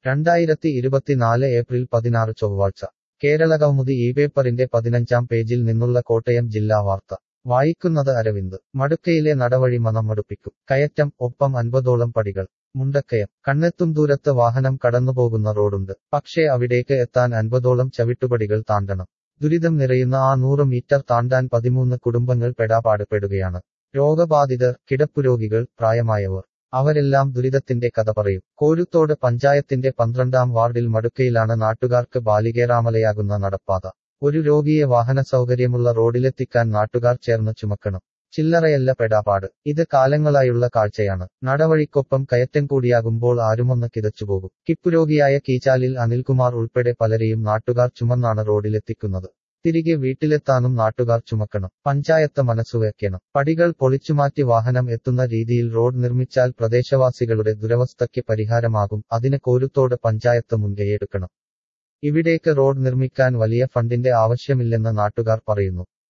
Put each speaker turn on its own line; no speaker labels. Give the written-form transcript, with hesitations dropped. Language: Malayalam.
2024 ഏപ്രിൽ 16 ചൊവ്വാഴ്ച കേരളകൗമുദി ഈ പേപ്പറിന്റെ 15-ാം പേജിൽ നിന്നുള്ള കോട്ടയം ജില്ലാ വാർത്ത വായിക്കുന്നത് അരവിന്ദ്. മടുക്കയിലെ നടവഴി മനം മടുപ്പിക്കും. കയറ്റം, ഒപ്പം 50ഓളം പടികൾ. മുണ്ടക്കയം. കണ്ണെത്തും ദൂരത്ത് വാഹനം കടന്നുപോകുന്ന റോഡുണ്ട്. പക്ഷേ അവിടേക്ക് എത്താൻ 50ഓളം ചവിട്ടുപടികൾ താണ്ടണം. ദുരിതം നിറയുന്ന ആ 100 മീറ്റർ താണ്ടാൻ 13 കുടുംബങ്ങൾ പെടാപാട് പെടുകയാണ്. രോഗബാധിതർ, കിടപ്പുരോഗികൾ, പ്രായമായവർ. അവരെല്ലാം ദുരിതത്തിന്റെ കഥ പറയും. കോരുത്തോട് പഞ്ചായത്തിന്റെ 12-ാം വാർഡിൽ മടുക്കയിലാണ് നാട്ടുകാർക്ക് ബാലികേറാമലയാകുന്ന നടപ്പാത. ഒരു രോഗിയെ വാഹനസൗകര്യമുള്ള റോഡിലെത്തിക്കാൻ നാട്ടുകാർ ചേർന്ന് ചുമക്കണം. ചില്ലറയല്ല പെടാപാട്. ഇത് കാലങ്ങളായുള്ള കാഴ്ചയാണ്. നടവഴിക്കൊപ്പം കയറ്റം കൂടിയാകുമ്പോൾ ആരുമൊന്ന് കിതച്ചുപോകും. കിപ്പുരോഗിയായ കീച്ചാലിൽ അനിൽകുമാർ ഉൾപ്പെടെ പലരെയും നാട്ടുകാർ ചുമന്നാണ് റോഡിലെത്തിക്കുന്നത്. തിരികെ വീട്ടിലെത്താനും നാട്ടുകാർ ചുമക്കണം. പഞ്ചായത്ത് മനസ്സുവെക്കണം. പടികൾ പൊളിച്ചുമാറ്റി വാഹനം എത്തുന്ന രീതിയിൽ റോഡ് നിർമ്മിച്ചാൽ പ്രദേശവാസികളുടെ ദുരവസ്ഥയ്ക്ക് പരിഹാരമാകും. അതിന് കോരുത്തോട് പഞ്ചായത്ത് മുൻകൈയെടുക്കണം. ഇവിടേക്ക് റോഡ് നിർമ്മിക്കാൻ വലിയ ഫണ്ടിന്റെ ആവശ്യമില്ലെന്ന് നാട്ടുകാർ പറയുന്നു.